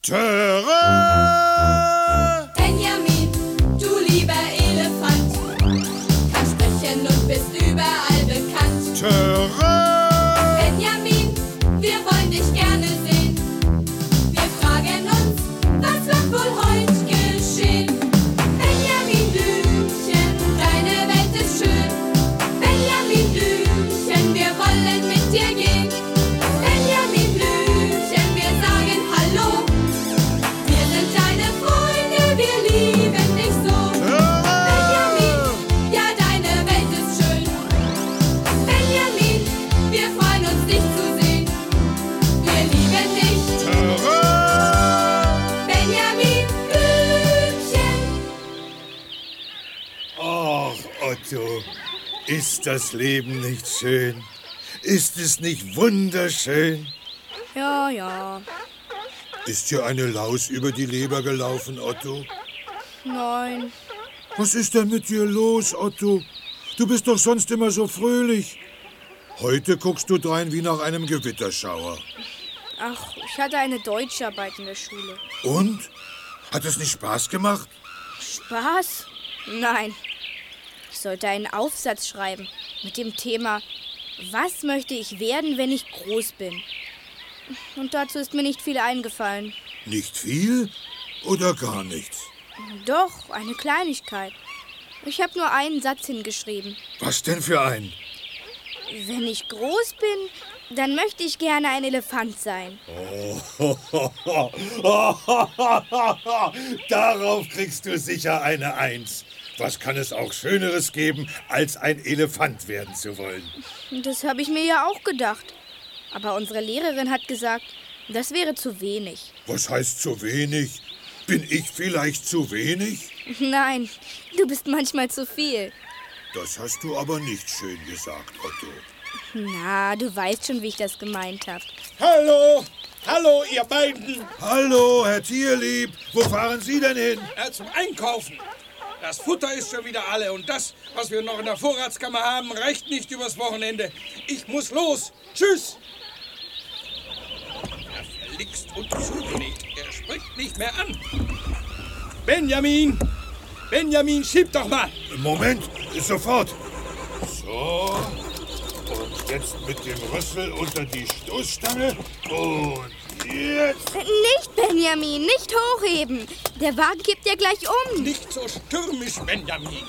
Töre! Benjamin, du lieber Elefant, kannst sprechen und bist überall bekannt. Töre! Benjamin, wir wollen dich gerne sehen. Wir fragen uns, was wird wohl heute geschehen? Benjamin Blümchen, deine Welt ist schön. Benjamin Blümchen, wir wollen mit dir gehen. Benjamin Blümchen, wir sagen Hallo. Wir sind deine Freunde, wir lieben dich so. Benjamin, ja, deine Welt ist schön. Benjamin, wir freuen uns, dich zu sehen. Wir lieben dich. Töre! Benjamin Blümchen. Ach, Otto, ist das Leben nicht schön? Ist es nicht wunderschön? Ja, ja. Ist dir eine Laus über die Leber gelaufen, Otto? Nein. Was ist denn mit dir los, Otto? Du bist doch sonst immer so fröhlich. Heute guckst du drein wie nach einem Gewitterschauer. Ach, ich hatte eine Deutscharbeit in der Schule. Und? Hat es nicht Spaß gemacht? Spaß? Nein. Ich sollte einen Aufsatz schreiben mit dem Thema „Was möchte ich werden, wenn ich groß bin?“ Und dazu ist mir nicht viel eingefallen. Nicht viel oder gar nichts? Doch, eine Kleinigkeit. Ich habe nur einen Satz hingeschrieben. Was denn für ein? Wenn ich groß bin, dann möchte ich gerne ein Elefant sein. Darauf kriegst du sicher eine Eins. Was kann es auch Schöneres geben, als ein Elefant werden zu wollen? Das habe ich mir ja auch gedacht. Aber unsere Lehrerin hat gesagt, das wäre zu wenig. Was heißt zu wenig? Bin ich vielleicht zu wenig? Nein, du bist manchmal zu viel. Das hast du aber nicht schön gesagt, Otto. Na, du weißt schon, wie ich das gemeint habe. Hallo! Hallo, ihr beiden! Hallo, Herr Tierlieb. Wo fahren Sie denn hin? Zum Einkaufen. Das Futter ist schon wieder alle und das, was wir noch in der Vorratskammer haben, reicht nicht übers Wochenende. Ich muss los. Tschüss! Er verlixt und zugenäht. Er springt nicht mehr an. Benjamin! Benjamin, schieb doch mal! Moment, sofort. So. Und jetzt mit dem Rüssel unter die Stoßstange. Und jetzt. Nicht, Benjamin, nicht hochheben. Der Wagen kippt ja gleich um. Nicht so stürmisch, Benjamin.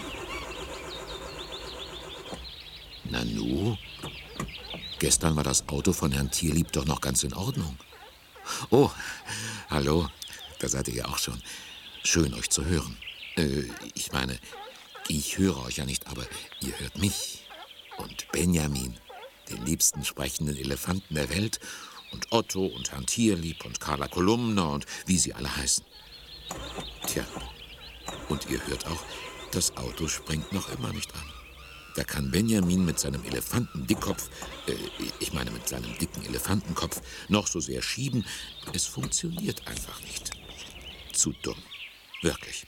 Nanu, gestern war das Auto von Herrn Tierlieb doch noch ganz in Ordnung. Oh, hallo, da seid ihr ja auch schon. Schön, euch zu hören. Ich meine, ich höre euch ja nicht, aber ihr hört mich. Und Benjamin, den liebsten sprechenden Elefanten der Welt, und Otto und Herrn Tierlieb und Carla Kolumna und wie sie alle heißen. Tja, und ihr hört auch, das Auto springt noch immer nicht an. Da kann Benjamin mit seinem Elefantendickkopf, mit seinem dicken Elefantenkopf noch so sehr schieben. Es funktioniert einfach nicht. Zu dumm. Wirklich.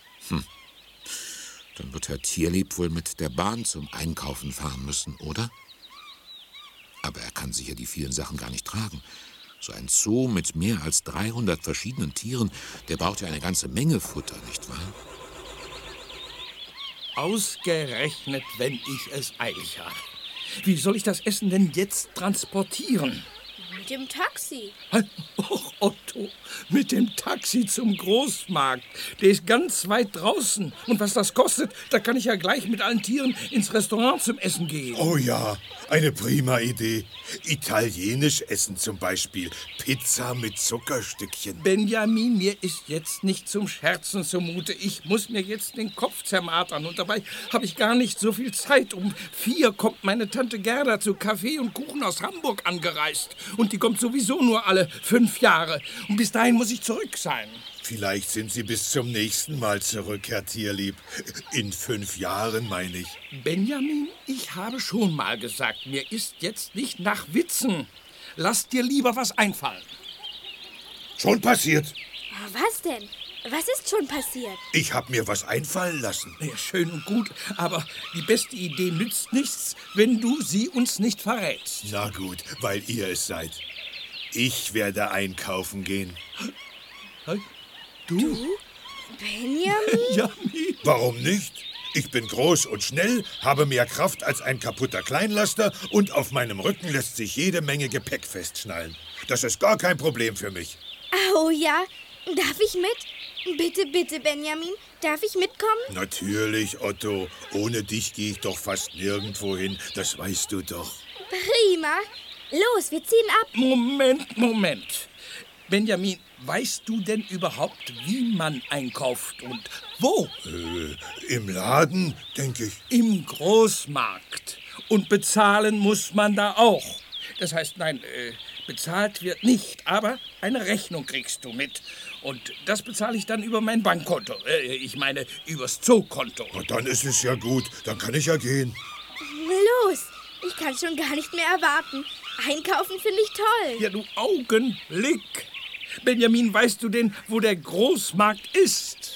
Dann wird Herr Tierlieb wohl mit der Bahn zum Einkaufen fahren müssen, oder? Aber er kann sicher die vielen Sachen gar nicht tragen. So ein Zoo mit mehr als 300 verschiedenen Tieren, der braucht ja eine ganze Menge Futter, nicht wahr? Ausgerechnet, wenn ich es eilig habe. Wie soll ich das Essen denn jetzt transportieren? Mit dem Taxi. Och, Otto, mit dem Taxi zum Großmarkt. Der ist ganz weit draußen. Und was das kostet, da kann ich ja gleich mit allen Tieren ins Restaurant zum Essen gehen. Oh ja, eine prima Idee. Italienisch essen zum Beispiel. Pizza mit Zuckerstückchen. Benjamin, mir ist jetzt nicht zum Scherzen zumute. Ich muss mir jetzt den Kopf zermartern. Und dabei habe ich gar nicht so viel Zeit. Um 4 kommt meine Tante Gerda zu Kaffee und Kuchen aus Hamburg angereist. Und die kommt sowieso nur alle 5 Jahre. Und bis dahin muss ich zurück sein. Vielleicht sind Sie bis zum nächsten Mal zurück, Herr Tierlieb. In 5 Jahren, meine ich. Benjamin, ich habe schon mal gesagt, mir ist jetzt nicht nach Witzen. Lass dir lieber was einfallen. Schon passiert. Was denn? Was ist schon passiert? Ich habe mir was einfallen lassen. Ja, schön und gut, aber die beste Idee nützt nichts, wenn du sie uns nicht verrätst. Na gut, weil ihr es seid. Ich werde einkaufen gehen. Du? Benjamin? Benjamin? Warum nicht? Ich bin groß und schnell, habe mehr Kraft als ein kaputter Kleinlaster und auf meinem Rücken lässt sich jede Menge Gepäck festschnallen. Das ist gar kein Problem für mich. Oh ja, darf ich mit? Bitte, bitte, Benjamin, darf ich mitkommen? Natürlich, Otto. Ohne dich gehe ich doch fast nirgendwo hin. Das weißt du doch. Prima. Los, wir ziehen ab. Moment. Benjamin, weißt du denn überhaupt, wie man einkauft und wo? Im Laden, denke ich. Im Großmarkt. Und bezahlen muss man da auch. Das heißt, nein, bezahlt wird nicht, aber eine Rechnung kriegst du mit. Und das bezahle ich dann über mein Bankkonto. Ich meine, übers Zookonto. Na, dann ist es ja gut. Dann kann ich ja gehen. Los, ich kann schon gar nicht mehr erwarten. Einkaufen finde ich toll. Ja, du Augenblick. Benjamin, weißt du denn, wo der Großmarkt ist?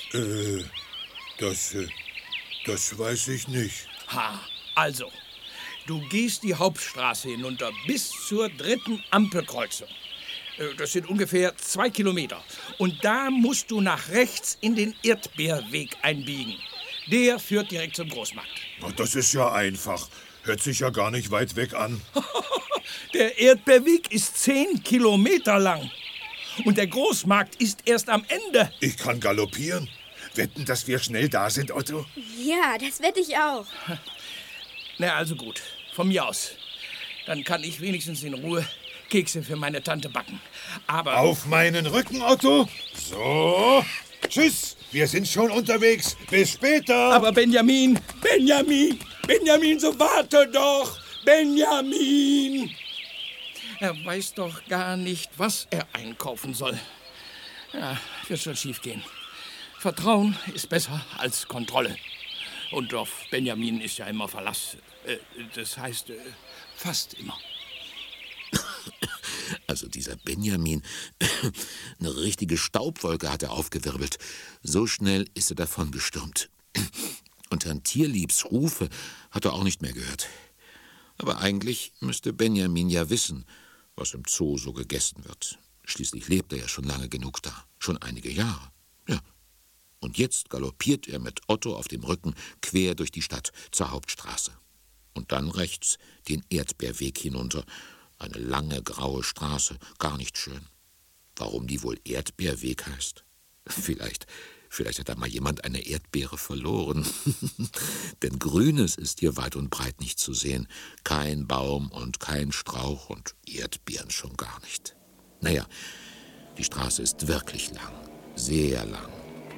Das weiß ich nicht. Also, du gehst die Hauptstraße hinunter bis zur 3. Ampelkreuzung. Das sind ungefähr 2 Kilometer. Und da musst du nach rechts in den Erdbeerweg einbiegen. Der führt direkt zum Großmarkt. Na, das ist ja einfach. Hört sich ja gar nicht weit weg an. Der Erdbeerweg ist 10 Kilometer lang. Und der Großmarkt ist erst am Ende. Ich kann galoppieren. Wetten, dass wir schnell da sind, Otto? Ja, das wette ich auch. Na, also gut. Von mir aus. Dann kann ich wenigstens in Ruhe Kekse für meine Tante backen. Aber... Auf meinen Rücken, Otto. So. Tschüss. Wir sind schon unterwegs. Bis später. Aber Benjamin, so warte doch. Benjamin. Er weiß doch gar nicht, was er einkaufen soll. Ja, wird schon schief gehen. Vertrauen ist besser als Kontrolle. Und auf Benjamin ist ja immer Verlass. Das heißt, fast immer. Also dieser Benjamin, eine richtige Staubwolke hat er aufgewirbelt. So schnell ist er davon gestürmt. Und Herrn Tierliebs Rufe hat er auch nicht mehr gehört. Aber eigentlich müsste Benjamin ja wissen, was im Zoo so gegessen wird. Schließlich lebt er ja schon lange genug da, schon einige Jahre. Ja. Und jetzt galoppiert er mit Otto auf dem Rücken quer durch die Stadt zur Hauptstraße. Und dann rechts den Erdbeerweg hinunter. Eine lange, graue Straße, gar nicht schön. Warum die wohl Erdbeerweg heißt? Vielleicht hat da mal jemand eine Erdbeere verloren. Denn Grünes ist hier weit und breit nicht zu sehen. Kein Baum und kein Strauch und Erdbeeren schon gar nicht. Naja, die Straße ist wirklich lang, sehr lang.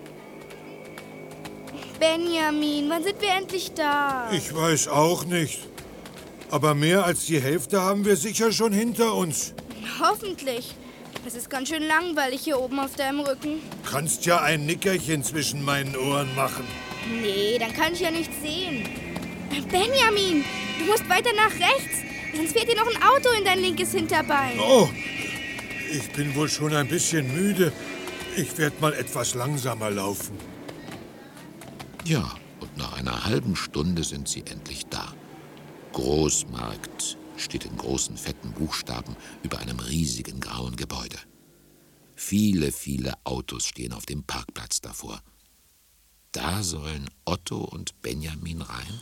Benjamin, wann sind wir endlich da? Ich weiß auch nicht. Aber mehr als die Hälfte haben wir sicher schon hinter uns. Hoffentlich. Es ist ganz schön langweilig hier oben auf deinem Rücken. Kannst ja ein Nickerchen zwischen meinen Ohren machen. Nee, dann kann ich ja nichts sehen. Benjamin, du musst weiter nach rechts. Sonst fährt dir noch ein Auto in dein linkes Hinterbein. Oh, ich bin wohl schon ein bisschen müde. Ich werde mal etwas langsamer laufen. Ja, und nach einer halben Stunde sind sie endlich da. Großmarkt steht in großen, fetten Buchstaben über einem riesigen grauen Gebäude. Viele, viele Autos stehen auf dem Parkplatz davor. Da sollen Otto und Benjamin rein?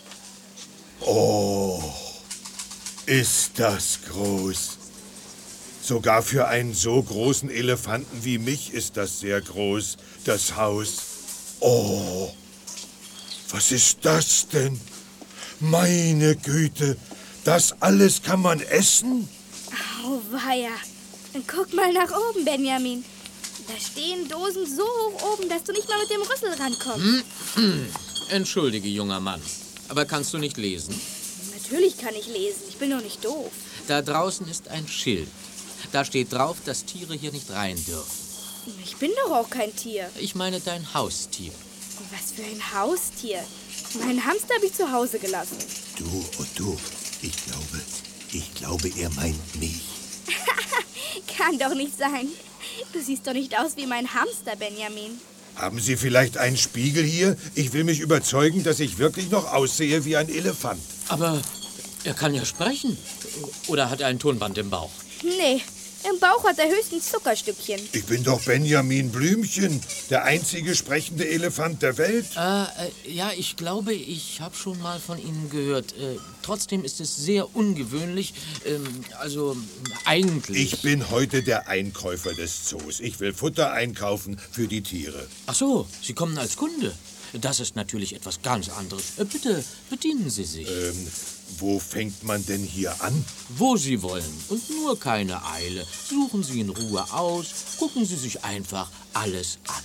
Oh, ist das groß. Sogar für einen so großen Elefanten wie mich ist das sehr groß, das Haus. Oh, was ist das denn? Meine Güte, das alles kann man essen? Auweia. Guck mal nach oben, Benjamin. Da stehen Dosen so hoch oben, dass du nicht mal mit dem Rüssel rankommst. Entschuldige, junger Mann, aber kannst du nicht lesen? Natürlich kann ich lesen. Ich bin doch nicht doof. Da draußen ist ein Schild. Da steht drauf, dass Tiere hier nicht rein dürfen. Ich bin doch auch kein Tier. Ich meine dein Haustier. Was für ein Haustier. Meinen Hamster habe ich zu Hause gelassen. Du, Otto, ich glaube, er meint mich. Kann doch nicht sein. Du siehst doch nicht aus wie mein Hamster, Benjamin. Haben Sie vielleicht einen Spiegel hier? Ich will mich überzeugen, dass ich wirklich noch aussehe wie ein Elefant. Aber er kann ja sprechen. Oder hat er ein Tonband im Bauch? Nee, Im Bauch hat er höchstens Zuckerstückchen. Ich bin doch Benjamin Blümchen, der einzige sprechende Elefant der Welt. Ja, ich glaube, ich habe schon mal von Ihnen gehört. Trotzdem ist es sehr ungewöhnlich. Also, eigentlich... Ich bin heute der Einkäufer des Zoos. Ich will Futter einkaufen für die Tiere. Ach so, Sie kommen als Kunde. Das ist natürlich etwas ganz anderes. Bitte, bedienen Sie sich. Wo fängt man denn hier an? Wo Sie wollen. Und nur keine Eile. Suchen Sie in Ruhe aus. Gucken Sie sich einfach alles an.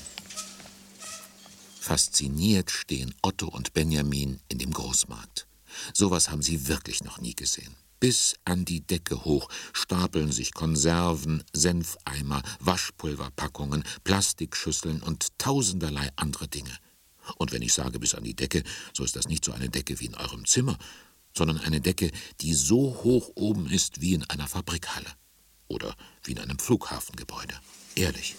Fasziniert stehen Otto und Benjamin in dem Großmarkt. Sowas haben sie wirklich noch nie gesehen. Bis an die Decke hoch stapeln sich Konserven, Senfeimer, Waschpulverpackungen, Plastikschüsseln und tausenderlei andere Dinge. Und wenn ich sage bis an die Decke, so ist das nicht so eine Decke wie in eurem Zimmer, sondern eine Decke, die so hoch oben ist wie in einer Fabrikhalle oder wie in einem Flughafengebäude. Ehrlich.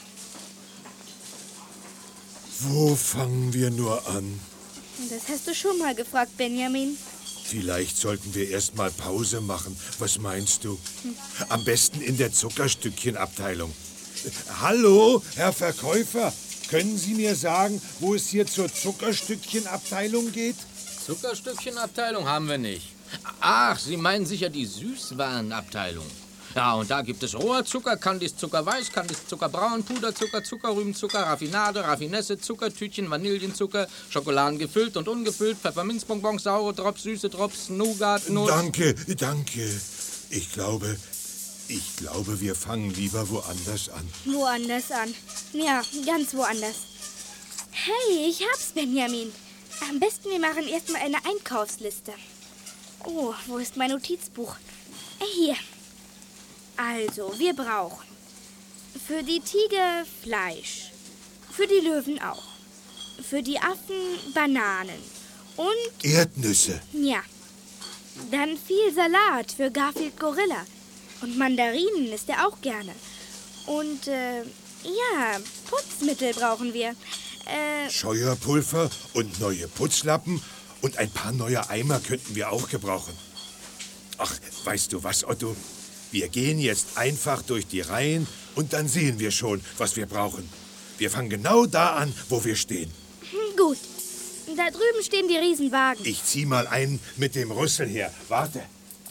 Wo fangen wir nur an? Das hast du schon mal gefragt, Benjamin. Vielleicht sollten wir erst mal Pause machen. Was meinst du? Am besten in der Zuckerstückchenabteilung. Hallo, Herr Verkäufer. Können Sie mir sagen, wo es hier zur Zuckerstückchenabteilung geht? Zuckerstückchenabteilung haben wir nicht. Ach, Sie meinen sicher die Süßwarenabteilung. Ja, und da gibt es Rohrzucker, Kandiszucker weiß, Kandiszucker braun, Puderzucker, Zuckerrübenzucker, Raffinade, Raffinesse, Zuckertütchen, Vanillenzucker, Schokoladen gefüllt und ungefüllt, Pfefferminzbonbons, saure Drops, süße Drops, Nougat, Nuss. Danke. Ich glaube, wir fangen lieber woanders an. Woanders an. Ja, ganz woanders. Hey, ich hab's, Benjamin. Am besten, wir machen erstmal eine Einkaufsliste. Oh, wo ist mein Notizbuch? Hier. Also, wir brauchen für die Tiger Fleisch, für die Löwen auch, für die Affen Bananen und... Erdnüsse. Ja. Dann viel Salat für Garfield Gorilla. Und Mandarinen isst er auch gerne. Und, ja, Putzmittel brauchen wir. Scheuerpulver und neue Putzlappen und ein paar neue Eimer könnten wir auch gebrauchen. Ach, weißt du was, Otto? Wir gehen jetzt einfach durch die Reihen und dann sehen wir schon, was wir brauchen. Wir fangen genau da an, wo wir stehen. Gut. Da drüben stehen die Riesenwagen. Ich zieh mal einen mit dem Rüssel her. Warte.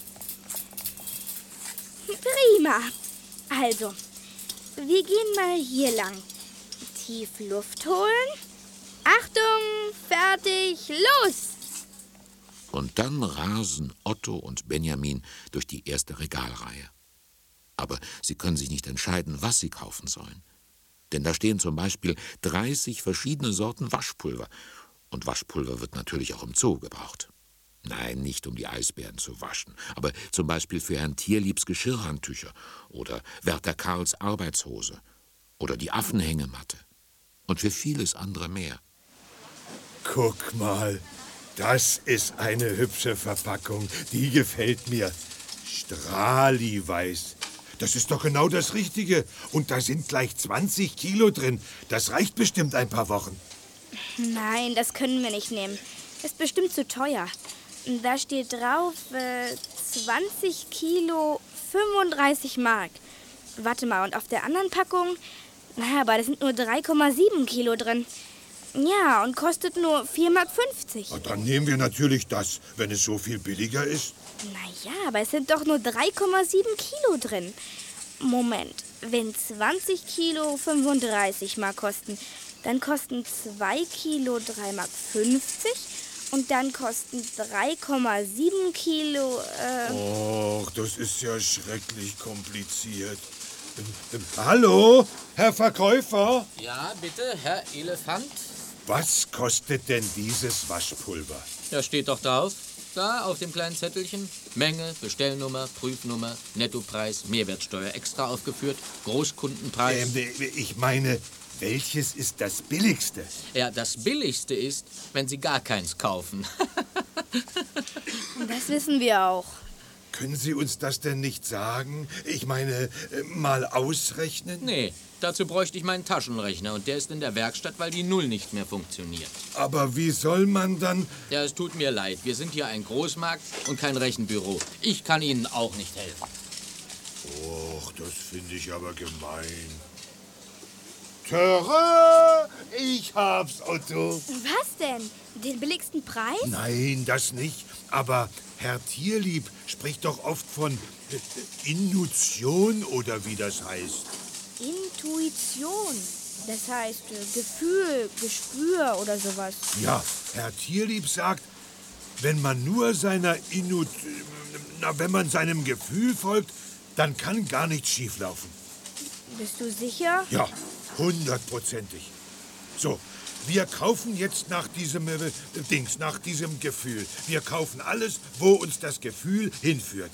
Prima. Also, wir gehen mal hier lang. Tief Luft holen. Achtung, fertig, los! Und dann rasen Otto und Benjamin durch die erste Regalreihe. Aber sie können sich nicht entscheiden, was sie kaufen sollen. Denn da stehen zum Beispiel 30 verschiedene Sorten Waschpulver. Und Waschpulver wird natürlich auch im Zoo gebraucht. Nein, nicht um die Eisbären zu waschen, aber zum Beispiel für Herrn Tierliebs Geschirrhandtücher oder Werther Karls Arbeitshose oder die Affenhängematte und für vieles andere mehr. Guck mal, das ist eine hübsche Verpackung. Die gefällt mir. Strahliweiß. Das ist doch genau das Richtige. Und da sind gleich 20 Kilo drin. Das reicht bestimmt ein paar Wochen. Nein, das können wir nicht nehmen. Ist bestimmt zu teuer. Da steht drauf, 20 Kilo, 35 Mark. Warte mal, und auf der anderen Packung? Naja, aber da sind nur 3,7 Kilo drin. Ja, und kostet nur 4,50 Mark. Na, dann nehmen wir natürlich das, wenn es so viel billiger ist. Naja, aber es sind doch nur 3,7 Kilo drin. Moment, wenn 20 Kilo 35 Mark kosten, dann kosten 2 Kilo 3,50 Mark und dann kosten 3,7 Kilo... Och, das ist ja schrecklich kompliziert. Hallo, Herr Verkäufer? Ja, bitte, Herr Elefant. Was kostet denn dieses Waschpulver? Ja, steht doch drauf. Da, auf dem kleinen Zettelchen. Menge, Bestellnummer, Prüfnummer, Nettopreis, Mehrwertsteuer extra aufgeführt, Großkundenpreis. Ich meine, welches ist das billigste? Ja, das billigste ist, wenn Sie gar keins kaufen. Das wissen wir auch. Können Sie uns das denn nicht sagen? Ich meine, mal ausrechnen? Nee, dazu bräuchte ich meinen Taschenrechner und der ist in der Werkstatt, weil die Null nicht mehr funktioniert. Aber wie soll man dann... Ja, es tut mir leid. Wir sind hier ein Großmarkt und kein Rechenbüro. Ich kann Ihnen auch nicht helfen. Och, das finde ich aber gemein. Terrain, ich hab's, Otto. Was denn? Den billigsten Preis? Nein, das nicht. Aber Herr Tierlieb spricht doch oft von Intuition oder wie das heißt. Intuition. Das heißt Gefühl, Gespür oder sowas. Ja, Herr Tierlieb sagt, wenn man nur wenn man seinem Gefühl folgt, dann kann gar nichts schieflaufen. Bist du sicher? Ja, 100%ig. So, wir kaufen jetzt nach diesem nach diesem Gefühl. Wir kaufen alles, wo uns das Gefühl hinführt.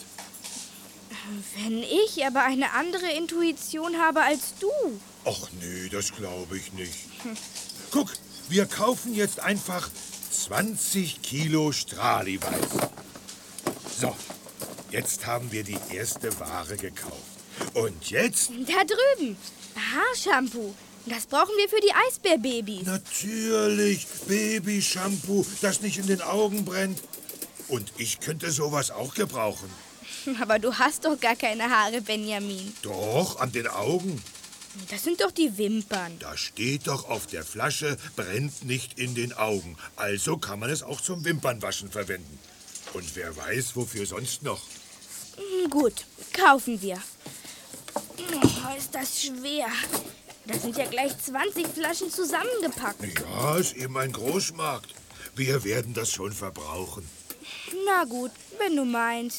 Wenn ich aber eine andere Intuition habe als du. Ach nee, das glaube ich nicht. Guck, wir kaufen jetzt einfach 20 Kilo Strahliweiß. So, jetzt haben wir die erste Ware gekauft. Und jetzt? Da drüben. Haarshampoo. Das brauchen wir für die Eisbärbabys. Natürlich, Babyshampoo, das nicht in den Augen brennt. Und ich könnte sowas auch gebrauchen. Aber du hast doch gar keine Haare, Benjamin. Doch, an den Augen. Das sind doch die Wimpern. Da steht doch auf der Flasche, brennt nicht in den Augen. Also kann man es auch zum Wimpernwaschen verwenden. Und wer weiß, wofür sonst noch. Gut, kaufen wir. Oh, ist das schwer. Da sind ja gleich 20 Flaschen zusammengepackt. Ja, ist eben ein Großmarkt. Wir werden das schon verbrauchen. Na gut, wenn du meinst.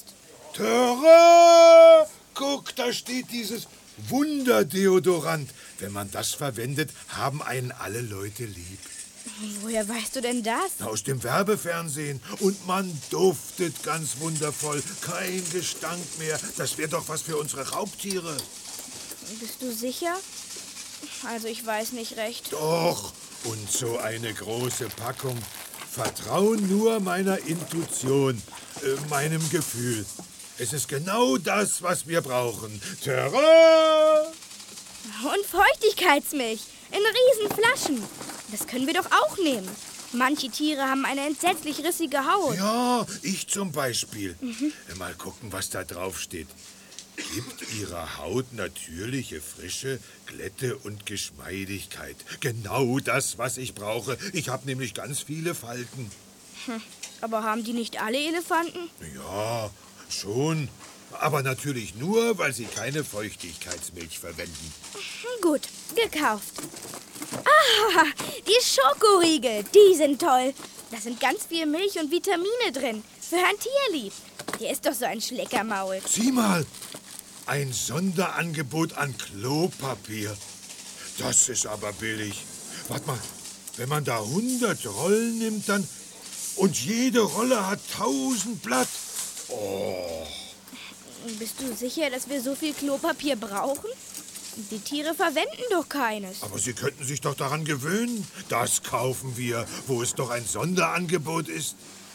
Terrain! Guck, da steht dieses Wunderdeodorant. Wenn man das verwendet, haben einen alle Leute lieb. Woher weißt du denn das? Aus dem Werbefernsehen. Und man duftet ganz wundervoll. Kein Gestank mehr. Das wäre doch was für unsere Raubtiere. Bist du sicher? Also ich weiß nicht recht. Doch. Und so eine große Packung. Vertrauen nur meiner Intuition, meinem Gefühl. Es ist genau das, was wir brauchen. Terrain! Und Feuchtigkeitsmilch in Riesenflaschen. Das können wir doch auch nehmen. Manche Tiere haben eine entsetzlich rissige Haut. Ja, ich zum Beispiel. Mal gucken, was da drauf steht. Gibt ihrer Haut natürliche Frische, Glätte und Geschmeidigkeit. Genau das, was ich brauche. Ich habe nämlich ganz viele Falten. Aber haben die nicht alle Elefanten? Ja, schon. Aber natürlich nur, weil sie keine Feuchtigkeitsmilch verwenden. Gut, gekauft. Ah, die Schokoriegel, die sind toll. Da sind ganz viel Milch und Vitamine drin. Für Herrn Tierlieb. Der ist doch so ein Schleckermaul. Sieh mal, ein Sonderangebot an Klopapier. Das ist aber billig. Warte mal, wenn man da 100 Rollen nimmt, dann... Und jede Rolle hat 1000 Blatt. Oh. Bist du sicher, dass wir so viel Klopapier brauchen? Die Tiere verwenden doch keines. Aber sie könnten sich doch daran gewöhnen. Das kaufen wir, wo es doch ein Sonderangebot ist.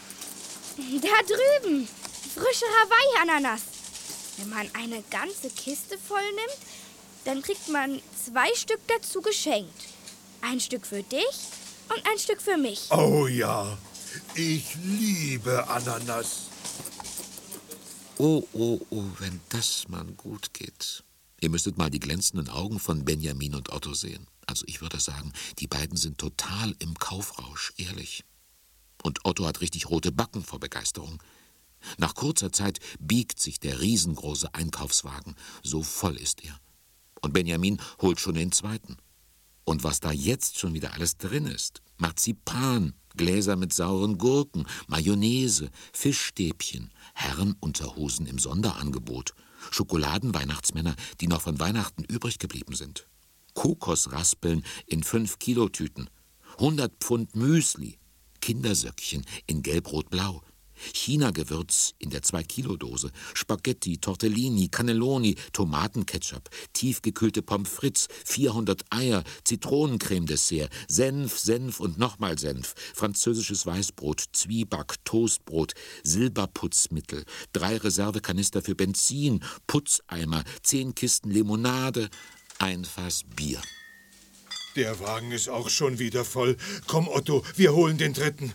Da drüben, frische Hawaii-Ananas. Wenn man eine ganze Kiste voll nimmt, dann kriegt man 2 Stück dazu geschenkt. Ein Stück für dich und ein Stück für mich. Oh ja, ich liebe Ananas. Oh, oh, oh, wenn das mal gut geht. Ihr müsstet mal die glänzenden Augen von Benjamin und Otto sehen. Also ich würde sagen, die beiden sind total im Kaufrausch, ehrlich. Und Otto hat richtig rote Backen vor Begeisterung. Nach kurzer Zeit biegt sich der riesengroße Einkaufswagen. So voll ist er. Und Benjamin holt schon den zweiten. Und was da jetzt schon wieder alles drin ist. Marzipan, Gläser mit sauren Gurken, Mayonnaise, Fischstäbchen, Herrenunterhosen im Sonderangebot, Schokoladenweihnachtsmänner, die noch von Weihnachten übrig geblieben sind, Kokosraspeln in 5-Kilo-Tüten, 100 Pfund Müsli, Kindersöckchen in gelb-rot-blau, China-Gewürz in der 2-Kilo-Dose, Spaghetti, Tortellini, Cannelloni, Tomatenketchup, tiefgekühlte Pommes frites, 400 Eier, Zitronencreme-Dessert, Senf und nochmal Senf, französisches Weißbrot, Zwieback, Toastbrot, Silberputzmittel, 3 Reservekanister für Benzin, Putzeimer, 10 Kisten Limonade, ein Fass Bier. Der Wagen ist auch schon wieder voll. Komm, Otto, wir holen den dritten.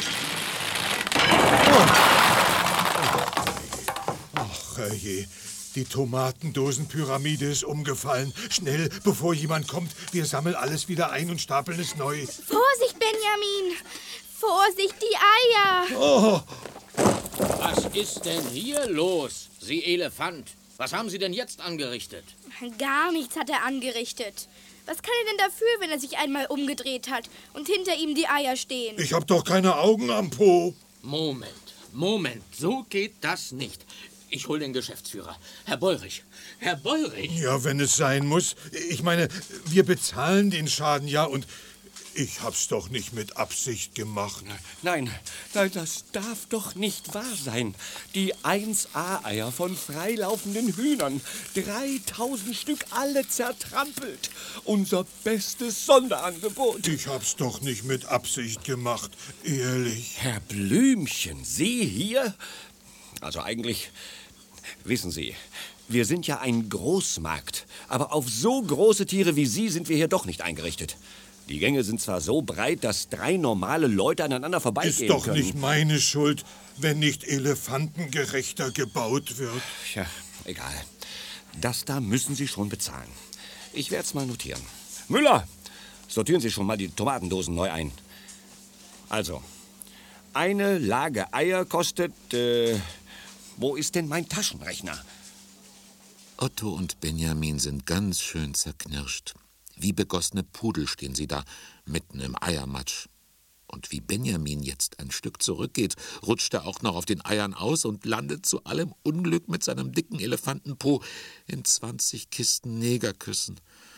Ach, herrje, Die Tomatendosenpyramide ist umgefallen. Schnell, bevor jemand kommt, wir sammeln alles wieder ein und stapeln es neu. Vorsicht, Benjamin! Vorsicht, die Eier! Oh, Was ist denn hier los, Sie Elefant? Was haben Sie denn jetzt angerichtet? Gar nichts hat er angerichtet. Was kann er denn dafür, wenn er sich einmal umgedreht hat und hinter ihm die Eier stehen? ich hab doch keine Augen am Po. Moment, so geht das nicht. Ich hol den Geschäftsführer. Herr Beurich. Ja, wenn es sein muss. Ich meine, wir bezahlen den Schaden ja und ich hab's doch nicht mit Absicht gemacht. Nein, das darf doch nicht wahr sein. Die 1A-Eier von freilaufenden Hühnern. 3000 Stück, alle zertrampelt. Unser bestes Sonderangebot. Ich hab's doch nicht mit Absicht gemacht, ehrlich. Herr Blümchen, Sie hier? Also eigentlich, wissen Sie, wir sind ja ein Großmarkt. Aber auf so große Tiere wie Sie sind wir hier doch nicht eingerichtet. Die Gänge sind zwar so breit, dass 3 normale Leute aneinander vorbeigehen Ist doch können. nicht meine Schuld, wenn nicht elefantengerechter gebaut wird. Tja, egal. Das da müssen Sie schon bezahlen. Ich werde es mal notieren. Müller, sortieren Sie schon mal die Tomatendosen neu ein. Also, eine Lage Eier kostet... wo ist denn mein Taschenrechner? Otto und Benjamin sind ganz schön zerknirscht. Wie begossene Pudel stehen sie da, mitten im Eiermatsch. Und wie Benjamin jetzt ein Stück zurückgeht, rutscht er auch noch auf den Eiern aus und landet zu allem Unglück mit seinem dicken Elefantenpo in 20 Kisten Negerküssen.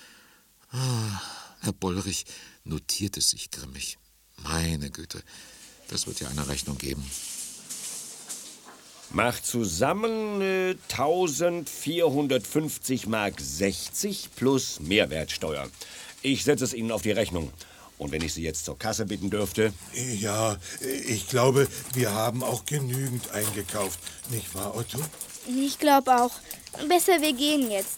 Herr Bollrich notiert es sich grimmig. Meine Güte, das wird ja eine Rechnung geben. Macht zusammen 1450 Mark 60 plus Mehrwertsteuer. Ich setze es Ihnen auf die Rechnung. Und wenn ich Sie jetzt zur Kasse bitten dürfte... Ja, ich glaube, wir haben auch genügend eingekauft. Nicht wahr, Otto? Ich glaube auch. Besser, wir gehen jetzt.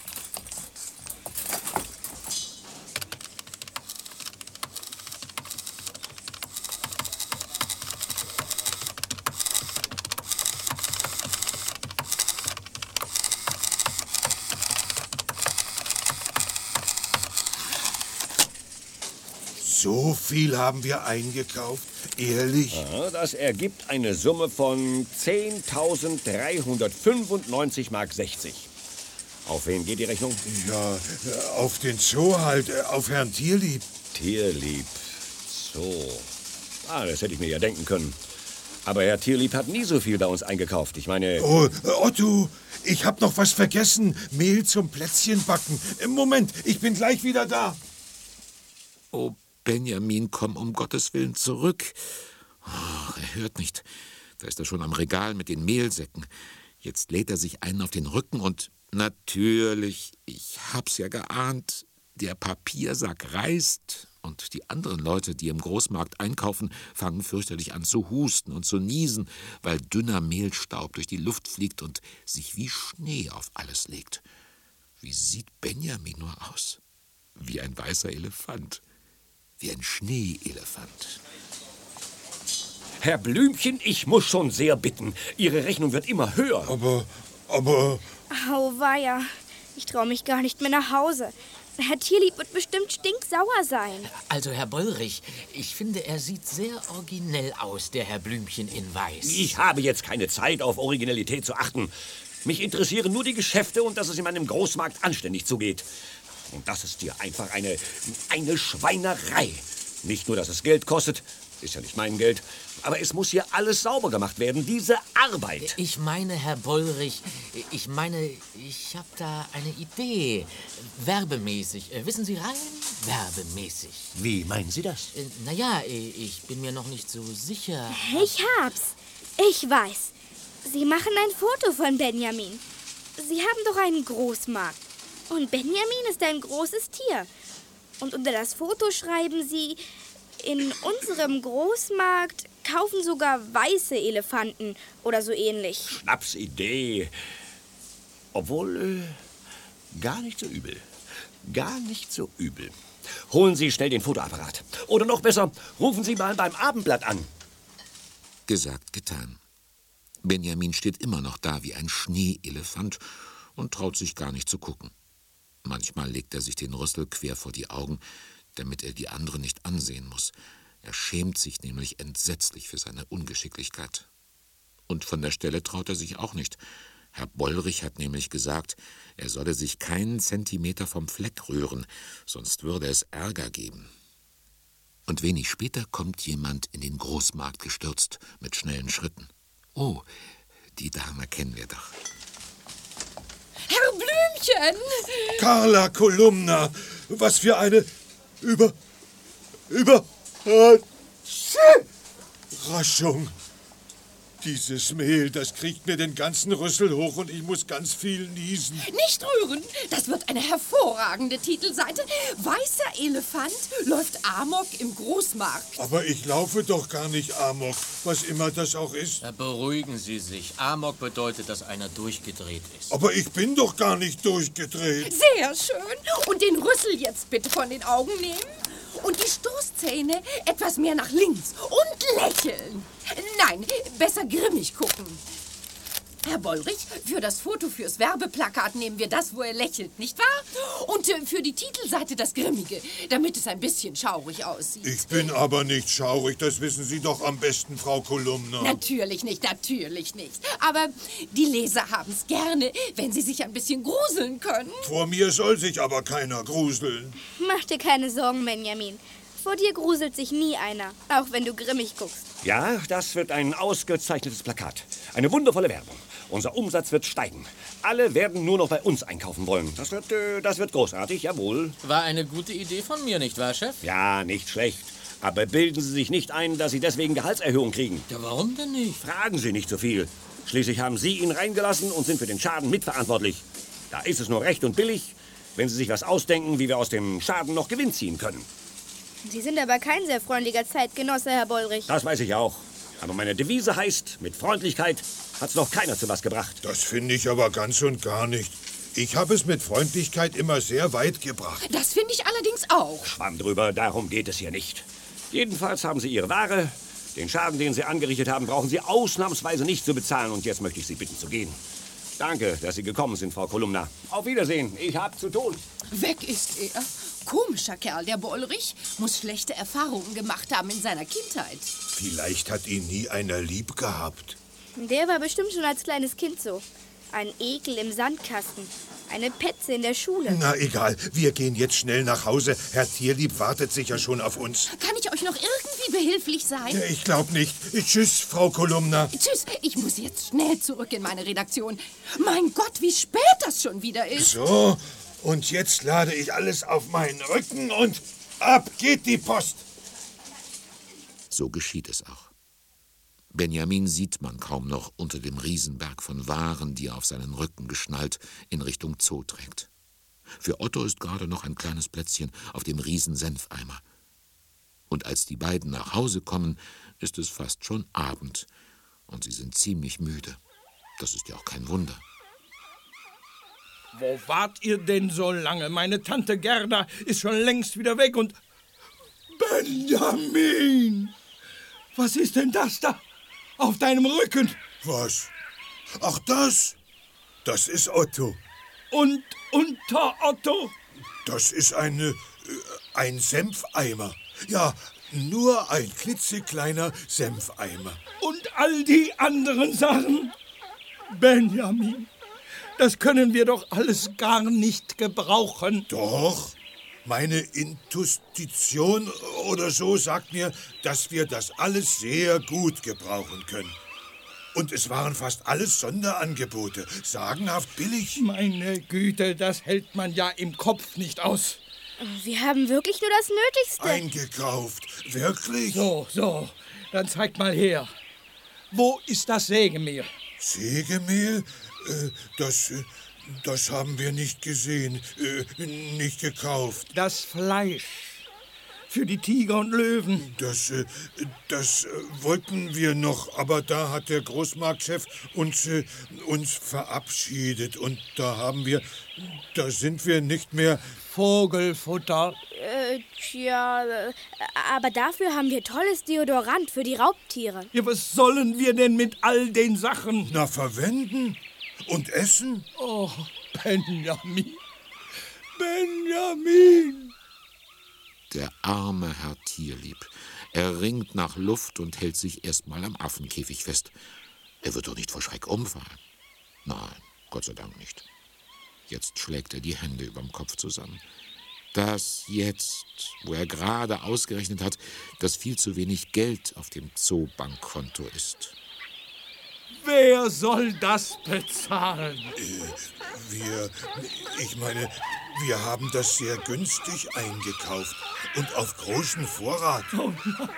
So viel haben wir eingekauft, ehrlich? Ja, das ergibt eine Summe von 10.395 Mark 60. Auf wen geht die Rechnung? Ja, auf den Zoo halt, auf Herrn Tierlieb. Tierlieb. So. Das hätte ich mir ja denken können. Aber Herr Tierlieb hat nie so viel bei uns eingekauft. Ich meine... Oh, Otto, ich hab noch was vergessen. Mehl zum Plätzchenbacken. Moment, ich bin gleich wieder da. Oh, Benjamin, komm um Gottes Willen zurück. Oh, er hört nicht. Da ist er schon am Regal mit den Mehlsäcken. Jetzt lädt er sich einen auf den Rücken und natürlich, ich hab's ja geahnt, der Papiersack reißt und die anderen Leute, die im Großmarkt einkaufen, fangen fürchterlich an zu husten und zu niesen, weil dünner Mehlstaub durch die Luft fliegt und sich wie Schnee auf alles legt. Wie sieht Benjamin nur aus? Wie ein weißer Elefant. Wie ein Schneeelefant. Herr Blümchen, ich muss schon sehr bitten. Ihre Rechnung wird immer höher. Aber... Auweia, ich traue mich gar nicht mehr nach Hause. Herr Tierlieb wird bestimmt stinksauer sein. Also, Herr Bollrich, ich finde, er sieht sehr originell aus, der Herr Blümchen in Weiß. Ich habe jetzt keine Zeit, auf Originalität zu achten. Mich interessieren nur die Geschäfte und dass es in meinem Großmarkt anständig zugeht. Und das ist hier einfach eine Schweinerei. Nicht nur, dass es Geld kostet, ist ja nicht mein Geld, aber es muss hier alles sauber gemacht werden, diese Arbeit. Ich meine, Herr Bollrich, ich habe da eine Idee. Werbemäßig. Wissen Sie, rein werbemäßig. Wie meinen Sie das? Naja, ich bin mir noch nicht so sicher. Ich hab's. Ich weiß. Sie machen ein Foto von Benjamin. Sie haben doch einen Großmarkt. Und Benjamin ist ein großes Tier. Und unter das Foto schreiben Sie, in unserem Großmarkt kaufen sogar weiße Elefanten oder so ähnlich. Schnapsidee. Obwohl, gar nicht so übel. Gar nicht so übel. Holen Sie schnell den Fotoapparat. Oder noch besser, rufen Sie mal beim Abendblatt an. Gesagt, getan. Benjamin steht immer noch da wie ein Schneeelefant und traut sich gar nicht zu gucken. Manchmal legt er sich den Rüssel quer vor die Augen, damit er die anderen nicht ansehen muss. Er schämt sich nämlich entsetzlich für seine Ungeschicklichkeit. Und von der Stelle traut er sich auch nicht. Herr Bollrich hat nämlich gesagt, er solle sich keinen Zentimeter vom Fleck rühren, sonst würde es Ärger geben. Und wenig später kommt jemand in den Großmarkt gestürzt, mit schnellen Schritten. Oh, die Dame kennen wir doch. Herr Blümchen! Carla Kolumna, was für eine Überraschung. Dieses Mehl, das kriegt mir den ganzen Rüssel hoch und ich muss ganz viel niesen. Nicht rühren, das wird eine hervorragende Titelseite. Weißer Elefant läuft Amok im Großmarkt. Aber ich laufe doch gar nicht Amok, was immer das auch ist. Na, beruhigen Sie sich. Amok bedeutet, dass einer durchgedreht ist. Aber ich bin doch gar nicht durchgedreht. Sehr schön. Und den Rüssel jetzt bitte von den Augen nehmen. Und die Stoßzähne etwas mehr nach links. Und lächeln. Nein, besser grimmig gucken. Herr Bollrich, für das Foto fürs Werbeplakat nehmen wir das, wo er lächelt, nicht wahr? Und für die Titelseite das Grimmige, damit es ein bisschen schaurig aussieht. Ich bin aber nicht schaurig, das wissen Sie doch am besten, Frau Kolumna. Natürlich nicht, natürlich nicht. Aber die Leser haben es gerne, wenn sie sich ein bisschen gruseln können. Vor mir soll sich aber keiner gruseln. Mach dir keine Sorgen, Benjamin. Vor dir gruselt sich nie einer, auch wenn du grimmig guckst. Ja, das wird ein ausgezeichnetes Plakat. Eine wundervolle Werbung. Unser Umsatz wird steigen. Alle werden nur noch bei uns einkaufen wollen. Das wird großartig, jawohl. War eine gute Idee von mir, nicht wahr, Chef? Ja, nicht schlecht. Aber bilden Sie sich nicht ein, dass Sie deswegen Gehaltserhöhung kriegen. Ja, warum denn nicht? Fragen Sie nicht so viel. Schließlich haben Sie ihn reingelassen und sind für den Schaden mitverantwortlich. Da ist es nur recht und billig, wenn Sie sich was ausdenken, wie wir aus dem Schaden noch Gewinn ziehen können. Sie sind aber kein sehr freundlicher Zeitgenosse, Herr Bollrich. Das weiß ich auch. Aber meine Devise heißt, mit Freundlichkeit hat's noch keiner zu was gebracht. Das finde ich aber ganz und gar nicht. Ich habe es mit Freundlichkeit immer sehr weit gebracht. Das finde ich allerdings auch. Schwamm drüber, darum geht es hier nicht. Jedenfalls haben Sie Ihre Ware. Den Schaden, den Sie angerichtet haben, brauchen Sie ausnahmsweise nicht zu bezahlen. Und jetzt möchte ich Sie bitten zu gehen. Danke, dass Sie gekommen sind, Frau Kolumna. Auf Wiedersehen, ich hab zu tun. Weg ist er. Komischer Kerl, der Bollrich. Muss schlechte Erfahrungen gemacht haben in seiner Kindheit. Vielleicht hat ihn nie einer lieb gehabt. Der war bestimmt schon als kleines Kind so. Ein Ekel im Sandkasten. Eine Petze in der Schule. Na egal, wir gehen jetzt schnell nach Hause. Herr Tierlieb wartet sicher schon auf uns. Kann ich euch noch irgendwie behilflich sein? Ja, ich glaube nicht. Tschüss, Frau Kolumna. Tschüss, ich muss jetzt schnell zurück in meine Redaktion. Mein Gott, wie spät das schon wieder ist. So, und jetzt lade ich alles auf meinen Rücken und ab geht die Post. So geschieht es auch. Benjamin sieht man kaum noch unter dem Riesenberg von Waren, die er auf seinen Rücken geschnallt in Richtung Zoo trägt. Für Otto ist gerade noch ein kleines Plätzchen auf dem Riesensenfeimer. Und als die beiden nach Hause kommen, ist es fast schon Abend und sie sind ziemlich müde. Das ist ja auch kein Wunder. Wo wart ihr denn so lange? Meine Tante Gerda ist schon längst wieder weg und... Benjamin! Was ist denn das da auf deinem Rücken? Was? Ach, das? Das ist Otto. Und unter Otto? Das ist ein Senfeimer. Ja, nur ein klitzekleiner Senfeimer. Und all die anderen Sachen? Benjamin, das können wir doch alles gar nicht gebrauchen. Doch, meine Intuition oder so sagt mir, dass wir das alles sehr gut gebrauchen können. Und es waren fast alles Sonderangebote, sagenhaft billig. Meine Güte, das hält man ja im Kopf nicht aus. Wir haben wirklich nur das Nötigste. Eingekauft, wirklich? So, dann zeig mal her. Wo ist das Sägemehl? Sägemehl? Das haben wir nicht gesehen, nicht gekauft. Das Fleisch für die Tiger und Löwen. Das wollten wir noch, aber da hat der Großmarktchef uns verabschiedet und da sind wir nicht mehr... Vogelfutter. Tja, aber dafür haben wir tolles Deodorant für die Raubtiere. Ja, was sollen wir denn mit all den Sachen? Na, verwenden und essen. Oh, Benjamin. Benjamin! Der arme Herr Tierlieb. Er ringt nach Luft und hält sich erst mal am Affenkäfig fest. Er wird doch nicht vor Schreck umfallen. Nein, Gott sei Dank nicht. Jetzt schlägt er die Hände überm Kopf zusammen. Das jetzt, wo er gerade ausgerechnet hat, dass viel zu wenig Geld auf dem Zoobankkonto ist. Wer soll das bezahlen? Wir haben das sehr günstig eingekauft und auf großen Vorrat. Oh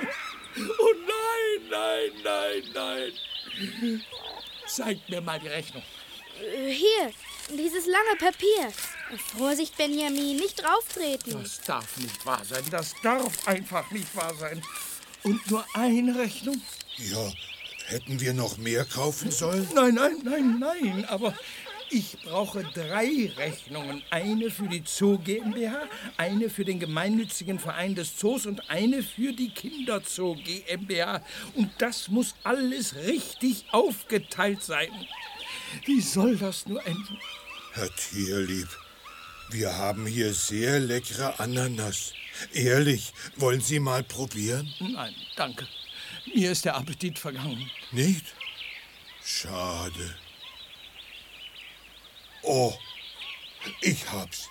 nein. Zeig mir mal die Rechnung. Hier, dieses lange Papier. Vorsicht, Benjamin, nicht drauftreten. Das darf nicht wahr sein. Das darf einfach nicht wahr sein. Und nur eine Rechnung? Ja, hätten wir noch mehr kaufen sollen? Nein, aber ich brauche 3 Rechnungen. Eine für die Zoo GmbH, eine für den gemeinnützigen Verein des Zoos und eine für die Kinderzoo GmbH. Und das muss alles richtig aufgeteilt sein. Wie soll das nur enden? Herr Tierlieb, wir haben hier sehr leckere Ananas. Ehrlich, wollen Sie mal probieren? Nein, danke. Mir ist der Appetit vergangen. Nicht? Schade. Oh, ich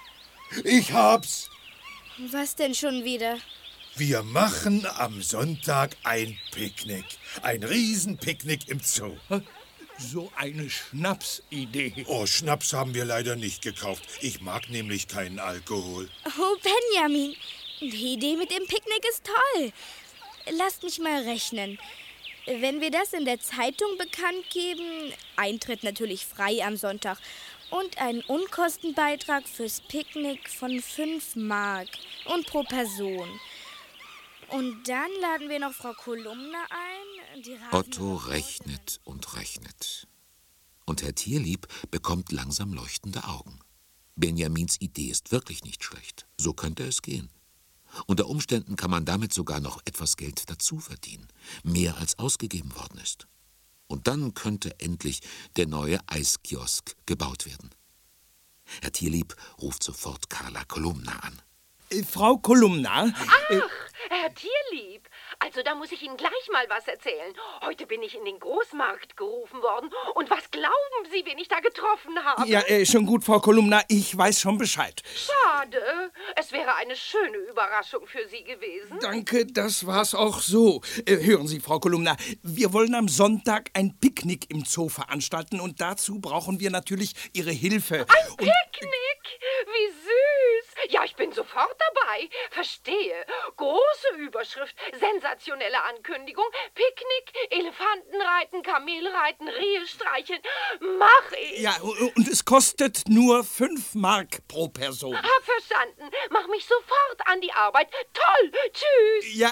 hab's. Was denn schon wieder? Wir machen am Sonntag ein Picknick. Ein Riesenpicknick im Zoo. So eine Schnapsidee. Oh, Schnaps haben wir leider nicht gekauft. Ich mag nämlich keinen Alkohol. Oh, Benjamin, die Idee mit dem Picknick ist toll. Lasst mich mal rechnen. Wenn wir das in der Zeitung bekannt geben, Eintritt natürlich frei am Sonntag und einen Unkostenbeitrag fürs Picknick von 5 Mark und pro Person. Und dann laden wir noch Frau Kolumna ein. Otto rechnet und rechnet. Und Herr Tierlieb bekommt langsam leuchtende Augen. Benjamins Idee ist wirklich nicht schlecht. So könnte es gehen. Unter Umständen kann man damit sogar noch etwas Geld dazu verdienen. Mehr als ausgegeben worden ist. Und dann könnte endlich der neue Eiskiosk gebaut werden. Herr Tierlieb ruft sofort Carla Kolumna an. Frau Kolumna? Ach, Herr Tierlieb, also da muss ich Ihnen gleich mal was erzählen. Heute bin ich in den Großmarkt gerufen worden. Und was glauben Sie, wen ich da getroffen habe? Ja, schon gut, Frau Kolumna, ich weiß schon Bescheid. Schade, es wäre eine schöne Überraschung für Sie gewesen. Danke, das war's auch so. Hören Sie, Frau Kolumna, wir wollen am Sonntag ein Picknick im Zoo veranstalten und dazu brauchen wir natürlich Ihre Hilfe. Ein Picknick? Wie süß. Ja, ich bin sofort dabei. Verstehe. Große Überschrift, sensationelle Ankündigung, Picknick, Elefantenreiten, Kamelreiten, Rehe streicheln. Mach ich. Ja, und es kostet nur 5 Mark pro Person. Hab verstanden. Mach mich sofort an die Arbeit. Toll. Tschüss. Ja,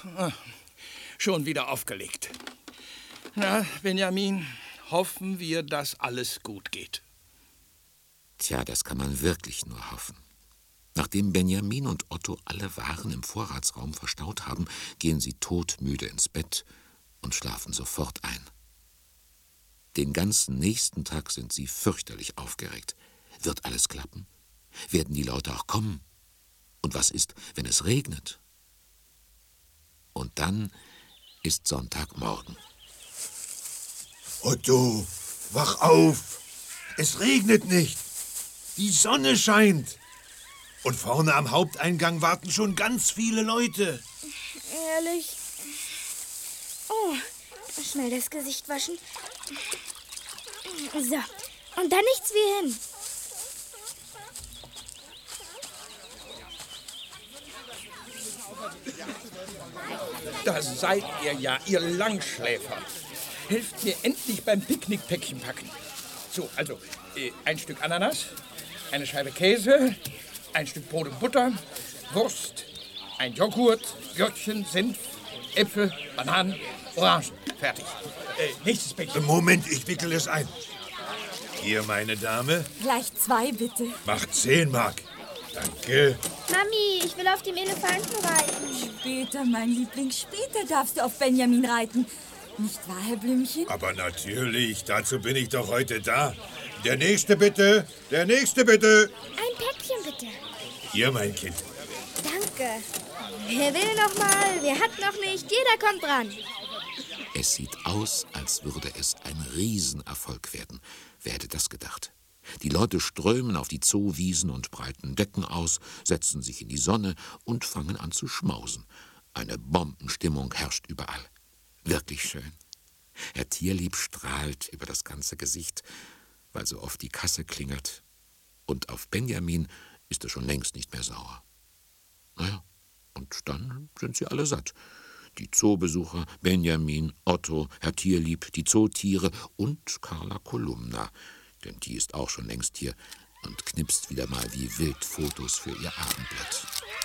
schon wieder aufgelegt. Na, Benjamin, hoffen wir, dass alles gut geht. Tja, das kann man wirklich nur hoffen. Nachdem Benjamin und Otto alle Waren im Vorratsraum verstaut haben, gehen sie todmüde ins Bett und schlafen sofort ein. Den ganzen nächsten Tag sind sie fürchterlich aufgeregt. Wird alles klappen? Werden die Leute auch kommen? Und was ist, wenn es regnet? Und dann ist Sonntagmorgen. Otto, wach auf! Es regnet nicht! Die Sonne scheint! Und vorne am Haupteingang warten schon ganz viele Leute. Ehrlich? Oh, schnell das Gesicht waschen. So, und dann nichts wie hin. Da seid ihr ja, ihr Langschläfer. Helft mir endlich beim Picknickpäckchen packen. So, also, ein Stück Ananas, eine Scheibe Käse, ein Stück Brot und Butter, Wurst, ein Joghurt, Gürkchen, Senf, Äpfel, Bananen, Orangen. Fertig. Nächstes Päckchen. Moment, ich wickel es ein. Hier, meine Dame. Gleich 2, bitte. Macht 10 Mark. Danke. Mami, ich will auf dem Elefanten reiten. Später, mein Liebling, später darfst du auf Benjamin reiten. Nicht wahr, Herr Blümchen? Aber natürlich, dazu bin ich doch heute da. Der Nächste bitte, der Nächste bitte. Ein Päckchen bitte. Hier, mein Kind. Danke. Wer will noch mal? Wer hat noch nicht? Jeder kommt dran. Es sieht aus, als würde es ein Riesenerfolg werden. Wer hätte das gedacht? Die Leute strömen auf die Zoowiesen und breiten Decken aus, setzen sich in die Sonne und fangen an zu schmausen. Eine Bombenstimmung herrscht überall. Wirklich schön. Herr Tierlieb strahlt über das ganze Gesicht, weil so oft die Kasse klingelt. Und auf Benjamin ist er schon längst nicht mehr sauer. Naja, und dann sind sie alle satt. Die Zoobesucher, Benjamin, Otto, Herr Tierlieb, die Zootiere und Carla Kolumna. Denn die ist auch schon längst hier und knipst wieder mal wie wild Fotos für ihr Abendblatt.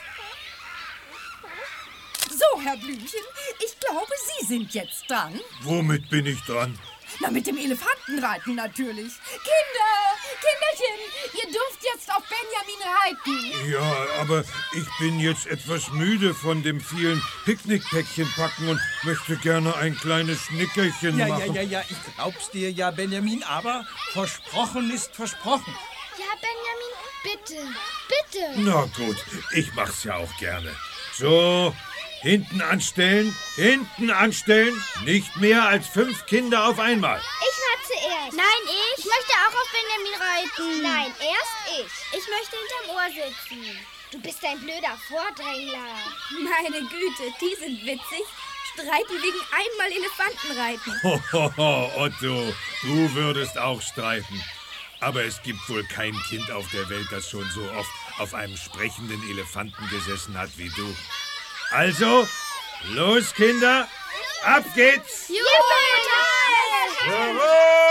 So, Herr Blümchen, ich glaube, Sie sind jetzt dran. Womit bin ich dran? Na, mit dem Elefantenreiten natürlich. Kinderchen, ihr dürft jetzt auf Benjamin reiten. Ja, aber ich bin jetzt etwas müde von dem vielen Picknickpäckchen packen und möchte gerne ein kleines Nickerchen machen. Ja, ich glaub's dir ja, Benjamin, aber versprochen ist versprochen. Ja, Benjamin, bitte. Na gut, ich mach's ja auch gerne. So, hinten anstellen, nicht mehr als 5 Kinder auf einmal. Ich war zuerst. Nein, ich. Ich möchte auch auf Benjamin reiten. Nein, erst ich. Ich möchte hinterm Ohr sitzen. Du bist ein blöder Vordrängler. Meine Güte, die sind witzig. Streiten wegen einmal Elefantenreiten. Hohoho, Otto, du würdest auch streiten. Aber es gibt wohl kein Kind auf der Welt, das schon so oft auf einem sprechenden Elefanten gesessen hat wie du. Also, los, Kinder, ab geht's! Juhu!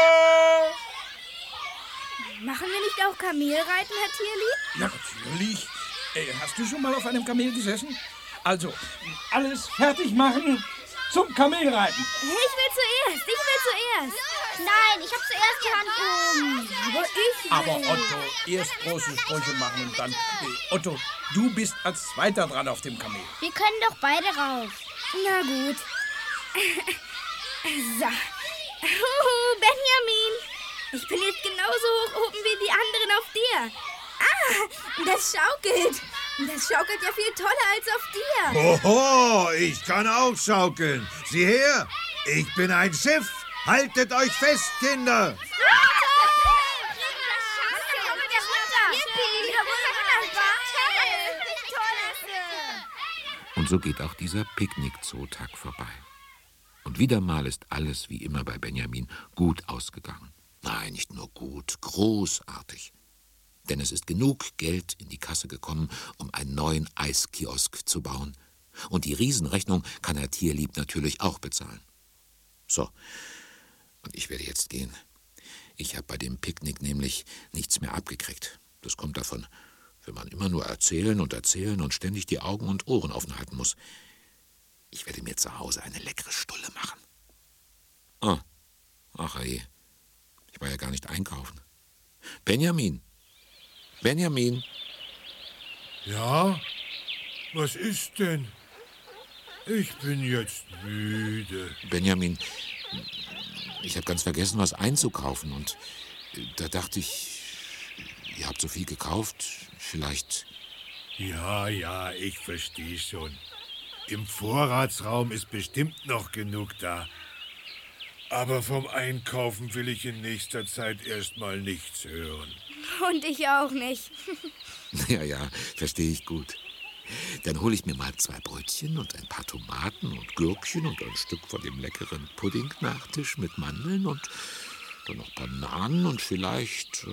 Machen wir nicht auch Kamelreiten, Herr Tierlieb? Ja, natürlich. Hast du schon mal auf einem Kamel gesessen? Also, alles fertig machen zum Kamelreiten. Ich will zuerst. Nein, ich habe zuerst die Hand oben. Aber Otto, erst große Sprüche machen und dann... Otto, du bist als Zweiter dran auf dem Kamel. Wir können doch beide rauf. Na gut. So. Benjamin. Ich bin jetzt genauso hoch oben wie die anderen auf dir. Das schaukelt. Das schaukelt ja viel toller als auf dir. Oho, ich kann auch schaukeln. Sieh her, ich bin ein Schiff. Haltet euch fest, Kinder. Und so geht auch dieser Picknick-Zootag vorbei. Und wieder mal ist alles wie immer bei Benjamin gut ausgegangen. Nein, nicht nur gut, großartig. Denn es ist genug Geld in die Kasse gekommen, um einen neuen Eiskiosk zu bauen. Und die Riesenrechnung kann Herr Tierlieb natürlich auch bezahlen. So, und ich werde jetzt gehen. Ich habe bei dem Picknick nämlich nichts mehr abgekriegt. Das kommt davon, wenn man immer nur erzählen und ständig die Augen und Ohren offen halten muss. Ich werde mir zu Hause eine leckere Stulle machen. Ach je, ich war ja gar nicht einkaufen. Benjamin! Ja? Was ist denn? Ich bin jetzt müde. Benjamin, ich habe ganz vergessen, was einzukaufen. Und da dachte ich, ihr habt so viel gekauft, vielleicht... Ja, ich verstehe schon. Im Vorratsraum ist bestimmt noch genug da. Aber vom Einkaufen will ich in nächster Zeit erstmal nichts hören. Und ich auch nicht. Ja, verstehe ich gut. Dann hole ich mir mal 2 Brötchen und ein paar Tomaten und Gürkchen und ein Stück von dem leckeren Pudding-Nachtisch mit Mandeln und dann noch Bananen und vielleicht...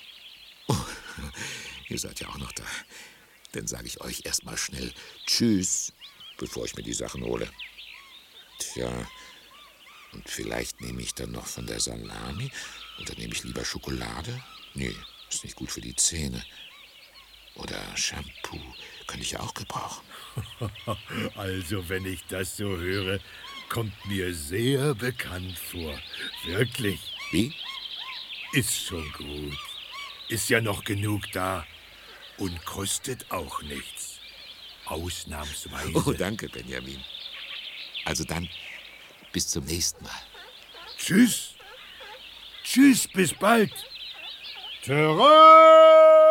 ihr seid ja auch noch da. Dann sage ich euch erstmal schnell Tschüss, bevor ich mir die Sachen hole. Tja, und vielleicht nehme ich dann noch von der Salami oder nehme ich lieber Schokolade? Nee, ist nicht gut für die Zähne. Oder Shampoo könnte ich ja auch gebrauchen. Also, wenn ich das so höre, kommt mir sehr bekannt vor. Wirklich. Wie? Ist schon gut. Ist ja noch genug da. Und kostet auch nichts. Ausnahmsweise. Oh, danke, Benjamin. Also dann, bis zum nächsten Mal. Tschüss. Tschüss, bis bald. Terrain!